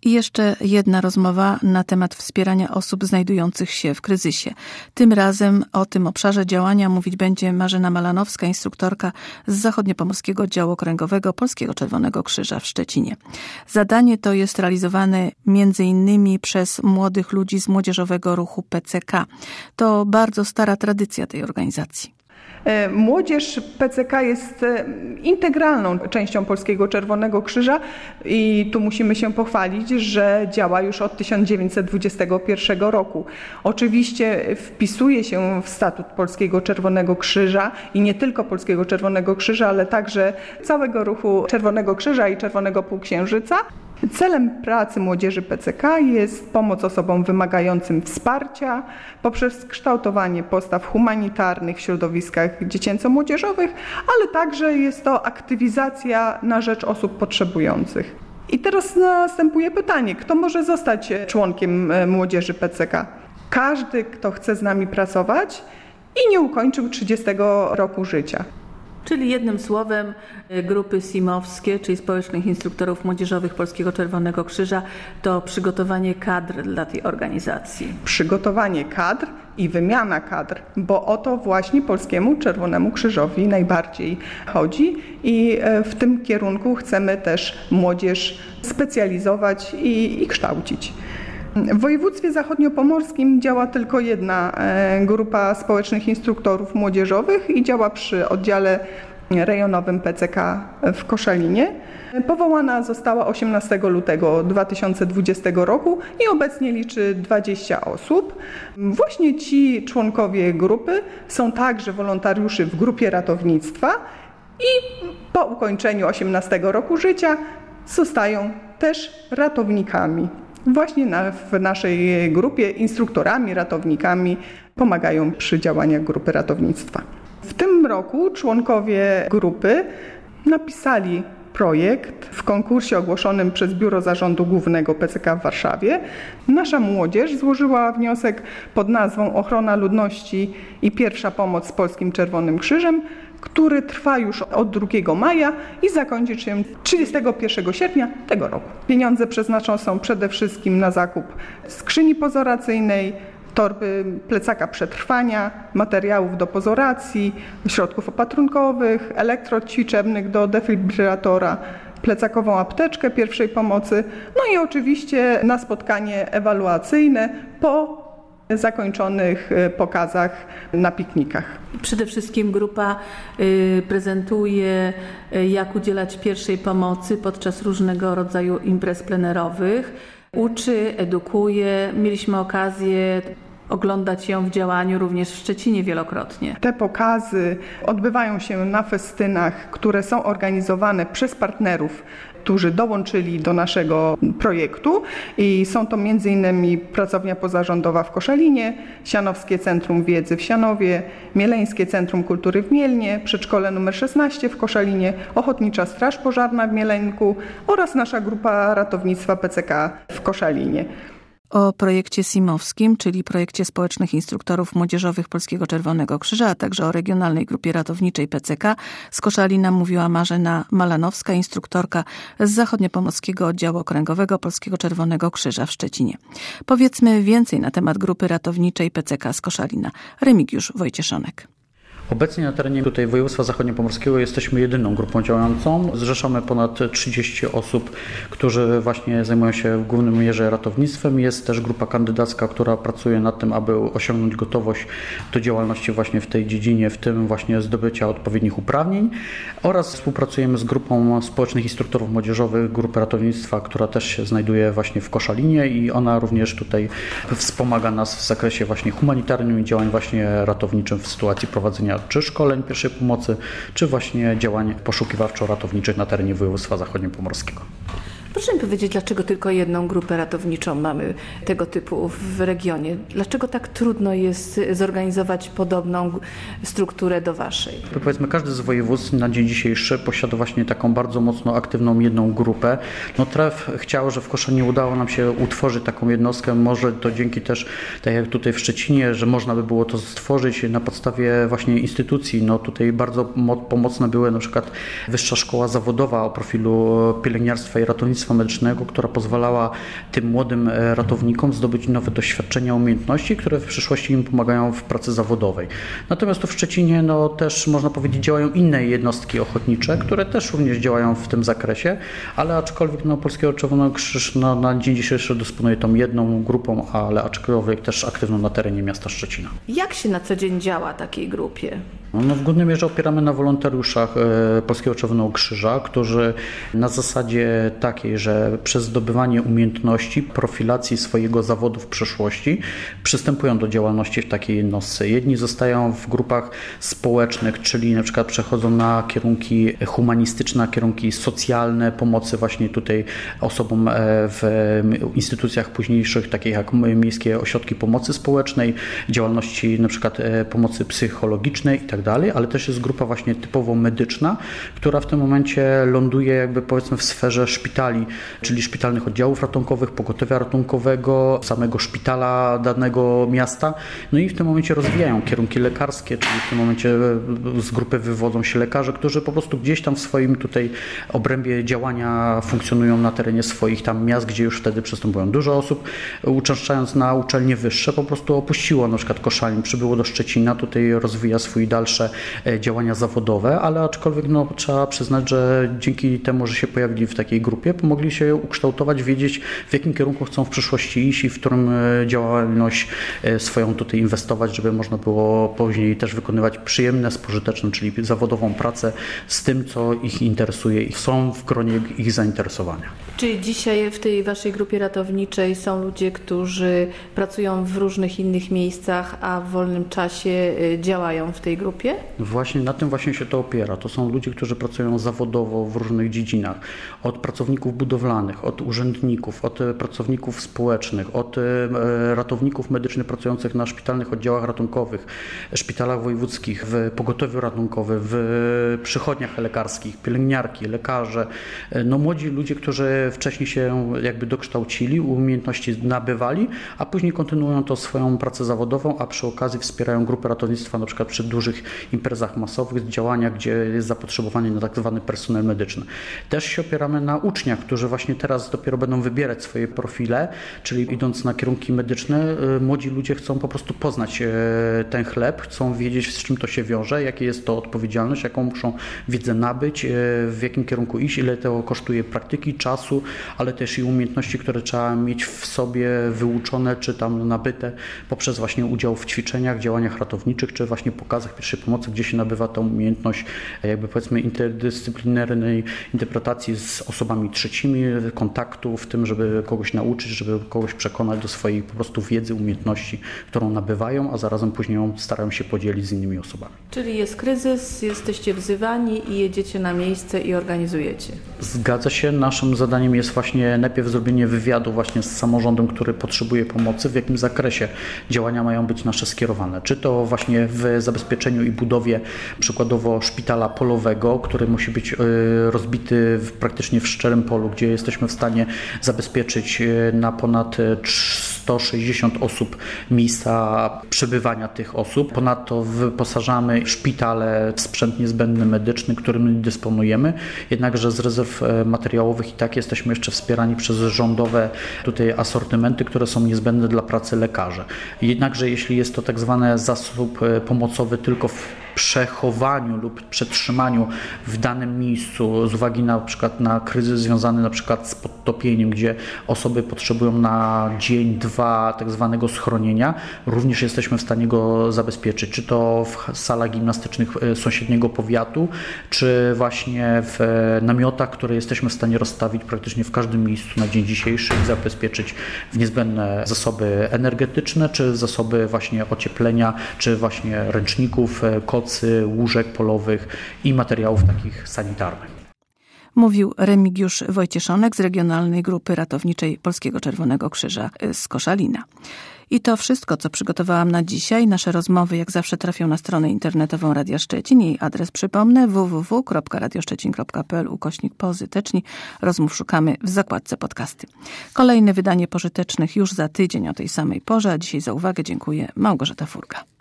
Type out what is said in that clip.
I jeszcze jedna rozmowa na temat wspierania osób znajdujących się w kryzysie. Tym razem o tym obszarze działania mówić będzie Marzena Malanowska, instruktorka z Zachodniopomorskiego Oddziału Okręgowego Polskiego Czerwonego Krzyża w Szczecinie. Zadanie to jest realizowane m.in. przez młodych ludzi z młodzieżowego ruchu PCK. To bardzo stara tradycja tej organizacji. Młodzież PCK jest integralną częścią Polskiego Czerwonego Krzyża i tu musimy się pochwalić, że działa już od 1921 roku. Oczywiście wpisuje się w statut Polskiego Czerwonego Krzyża i nie tylko Polskiego Czerwonego Krzyża, ale także całego ruchu Czerwonego Krzyża i Czerwonego Półksiężyca. Celem pracy młodzieży PCK jest pomoc osobom wymagającym wsparcia poprzez kształtowanie postaw humanitarnych w środowiskach dziecięco-młodzieżowych, ale także jest to aktywizacja na rzecz osób potrzebujących. I teraz następuje pytanie, kto może zostać członkiem młodzieży PCK? Każdy, kto chce z nami pracować i nie ukończył 30 roku życia. Czyli jednym słowem grupy SIM-owskie, czyli Społecznych Instruktorów Młodzieżowych Polskiego Czerwonego Krzyża, to przygotowanie kadr dla tej organizacji. Przygotowanie kadr i wymiana kadr, bo o to właśnie Polskiemu Czerwonemu Krzyżowi najbardziej chodzi i w tym kierunku chcemy też młodzież specjalizować i kształcić. W województwie zachodniopomorskim działa tylko jedna grupa społecznych instruktorów młodzieżowych i działa przy oddziale rejonowym PCK w Koszalinie. Powołana została 18 lutego 2020 roku i obecnie liczy 20 osób. Właśnie ci członkowie grupy są także wolontariuszy w grupie ratownictwa i po ukończeniu 18 roku życia zostają też ratownikami. Właśnie w naszej grupie instruktorami, ratownikami pomagają przy działaniach grupy ratownictwa. W tym roku członkowie grupy napisali projekt w konkursie ogłoszonym przez Biuro Zarządu Głównego PCK w Warszawie. Nasza młodzież złożyła wniosek pod nazwą Ochrona ludności i pierwsza pomoc z Polskim Czerwonym Krzyżem, który trwa już od 2 maja i zakończy się 31 sierpnia tego roku. Pieniądze przeznaczone są przede wszystkim na zakup skrzyni pozoracyjnej, torby plecaka przetrwania, materiałów do pozoracji, środków opatrunkowych, elektrod ćwiczebnych do defibrylatora, plecakową apteczkę pierwszej pomocy, no i oczywiście na spotkanie ewaluacyjne po zakończonych pokazach na piknikach. Przede wszystkim grupa prezentuje, jak udzielać pierwszej pomocy podczas różnego rodzaju imprez plenerowych. Uczy, edukuje. Mieliśmy okazję oglądać ją w działaniu również w Szczecinie wielokrotnie. Te pokazy odbywają się na festynach, które są organizowane przez partnerów, którzy dołączyli do naszego projektu i są to m.in. Pracownia Pozarządowa w Koszalinie, Sianowskie Centrum Wiedzy w Sianowie, Mieleńskie Centrum Kultury w Mielnie, Przedszkole nr 16 w Koszalinie, Ochotnicza Straż Pożarna w Mieleńku oraz nasza grupa ratownictwa PCK w Koszalinie. O projekcie SIM-owskim, czyli projekcie Społecznych Instruktorów Młodzieżowych Polskiego Czerwonego Krzyża, a także o regionalnej grupie ratowniczej PCK z Koszalina mówiła Marzena Malanowska, instruktorka z Zachodniopomorskiego Oddziału Okręgowego Polskiego Czerwonego Krzyża w Szczecinie. Powiedzmy więcej na temat grupy ratowniczej PCK z Koszalina. Remigiusz Wojcieszonek. Obecnie na terenie tutaj województwa zachodniopomorskiego jesteśmy jedyną grupą działającą. Zrzeszamy ponad 30 osób, którzy właśnie zajmują się w głównym mierze ratownictwem. Jest też grupa kandydacka, która pracuje nad tym, aby osiągnąć gotowość do działalności właśnie w tej dziedzinie, w tym właśnie zdobycia odpowiednich uprawnień. Oraz współpracujemy z grupą społecznych instruktorów młodzieżowych grupy ratownictwa, która też się znajduje właśnie w Koszalinie i ona również tutaj wspomaga nas w zakresie właśnie humanitarnym i działań właśnie ratowniczym w sytuacji prowadzenia czy szkoleń pierwszej pomocy, czy właśnie działań poszukiwawczo-ratowniczych na terenie województwa zachodniopomorskiego. Proszę mi powiedzieć, dlaczego tylko jedną grupę ratowniczą mamy tego typu w regionie? Dlaczego tak trudno jest zorganizować podobną strukturę do waszej? Powiedzmy, każdy z województw na dzień dzisiejszy posiada właśnie taką bardzo mocno aktywną jedną grupę. Traf chciał, że w Koszalinie udało nam się utworzyć taką jednostkę, może to dzięki też, tak jak tutaj w Szczecinie, że można by było to stworzyć na podstawie właśnie instytucji. Tutaj bardzo pomocne były na przykład Wyższa Szkoła Zawodowa o profilu pielęgniarstwa i ratownictwa ratownictwa medycznego, która pozwalała tym młodym ratownikom zdobyć nowe doświadczenia, umiejętności, które w przyszłości im pomagają w pracy zawodowej. Natomiast tu w Szczecinie też można powiedzieć działają inne jednostki ochotnicze, które też również działają w tym zakresie, ale aczkolwiek Polskiego Czerwonego Krzyż na dzień dzisiejszy dysponuje tą jedną grupą, ale aczkolwiek też aktywną na terenie miasta Szczecina. Jak się na co dzień działa takiej grupie? W głównej mierze opieramy na wolontariuszach Polskiego Czerwonego Krzyża, którzy na zasadzie takiej, że przez zdobywanie umiejętności, profilacji swojego zawodu w przyszłości przystępują do działalności w takiej jednostce. Jedni zostają w grupach społecznych, czyli na przykład przechodzą na kierunki humanistyczne, na kierunki socjalne, pomocy właśnie tutaj osobom w instytucjach późniejszych, takich jak miejskie ośrodki pomocy społecznej, działalności na przykład pomocy psychologicznej itd., ale też jest grupa właśnie typowo medyczna, która w tym momencie ląduje powiedzmy w sferze szpitali, czyli szpitalnych oddziałów ratunkowych, pogotowia ratunkowego, samego szpitala danego miasta. I w tym momencie rozwijają kierunki lekarskie, czyli w tym momencie z grupy wywodzą się lekarze, którzy po prostu gdzieś tam w swoim tutaj obrębie działania funkcjonują na terenie swoich tam miast, gdzie już wtedy przystępują. Dużo osób, uczęszczając na uczelnie wyższe, po prostu opuściło na przykład Koszalin, przybyło do Szczecina, tutaj rozwija swój dalsze działania zawodowe, ale aczkolwiek trzeba przyznać, że dzięki temu, że się pojawili w takiej grupie, pomogli się ukształtować, wiedzieć, w jakim kierunku chcą w przyszłości iść i w którym działalność swoją tutaj inwestować, żeby można było później też wykonywać przyjemne, spożyteczne, czyli zawodową pracę z tym, co ich interesuje i są w gronie ich zainteresowania. Czyli dzisiaj w tej waszej grupie ratowniczej są ludzie, którzy pracują w różnych innych miejscach, a w wolnym czasie działają w tej grupie? Właśnie na tym właśnie się to opiera. To są ludzie, którzy pracują zawodowo w różnych dziedzinach. Od pracowników budowlanych, od urzędników, od pracowników społecznych, od ratowników medycznych pracujących na szpitalnych oddziałach ratunkowych, szpitalach wojewódzkich, w pogotowiu ratunkowym, w przychodniach lekarskich, pielęgniarki, lekarze. Młodzi ludzie, którzy wcześniej się dokształcili, umiejętności nabywali, a później kontynuują to swoją pracę zawodową, a przy okazji wspierają grupy ratownictwa na przykład przy dużych imprezach masowych, działaniach, gdzie jest zapotrzebowanie na tak zwany personel medyczny. Też się opieramy na uczniach, którzy właśnie teraz dopiero będą wybierać swoje profile, czyli idąc na kierunki medyczne, młodzi ludzie chcą po prostu poznać ten chleb, chcą wiedzieć, z czym to się wiąże, jakie jest to odpowiedzialność, jaką muszą wiedzę nabyć, w jakim kierunku iść, ile to kosztuje praktyki, czasu, ale też i umiejętności, które trzeba mieć w sobie wyuczone, czy tam nabyte poprzez właśnie udział w ćwiczeniach, działaniach ratowniczych, czy właśnie pokazach pierwszej pomocy, gdzie się nabywa tą umiejętność powiedzmy interdyscyplinarnej interpretacji z osobami trzecimi, kontaktu w tym, żeby kogoś nauczyć, żeby kogoś przekonać do swojej po prostu wiedzy, umiejętności, którą nabywają, a zarazem później ją starają się podzielić z innymi osobami. Czyli jest kryzys, jesteście wzywani i jedziecie na miejsce i organizujecie. Zgadza się. Naszym zadaniem jest właśnie najpierw zrobienie wywiadu właśnie z samorządem, który potrzebuje pomocy, w jakim zakresie działania mają być nasze skierowane. Czy to właśnie w zabezpieczeniu i budowie przykładowo szpitala polowego, który musi być rozbity praktycznie w szczerym polu, gdzie jesteśmy w stanie zabezpieczyć na ponad 160 osób miejsca przebywania tych osób. Ponadto wyposażamy szpitale w sprzęt niezbędny medyczny, którym dysponujemy, jednakże z rezerw materiałowych i tak jesteśmy jeszcze wspierani przez rządowe tutaj asortymenty, które są niezbędne dla pracy lekarzy. Jednakże jeśli jest to tak zwany zasób pomocowy tylko w przechowaniu lub przetrzymaniu w danym miejscu z uwagi na przykład na kryzys związany na przykład z podtopieniem, gdzie osoby potrzebują na dzień, dwa tak zwanego schronienia, również jesteśmy w stanie go zabezpieczyć, czy to w salach gimnastycznych sąsiedniego powiatu, czy właśnie w namiotach, które jesteśmy w stanie rozstawić praktycznie w każdym miejscu na dzień dzisiejszy i zabezpieczyć niezbędne zasoby energetyczne, czy zasoby właśnie ocieplenia, czy właśnie ręczników, kocy, łóżek polowych i materiałów takich sanitarnych. Mówił Remigiusz Wojcieszonek z Regionalnej Grupy Ratowniczej Polskiego Czerwonego Krzyża z Koszalina. I to wszystko, co przygotowałam na dzisiaj. Nasze rozmowy jak zawsze trafią na stronę internetową Radia Szczecin. Jej adres przypomnę www.radioszczecin.pl/pozyteczni. Rozmów szukamy w zakładce podcasty. Kolejne wydanie Pożytecznych już za tydzień o tej samej porze. A dzisiaj za uwagę dziękuję. Małgorzata Furga.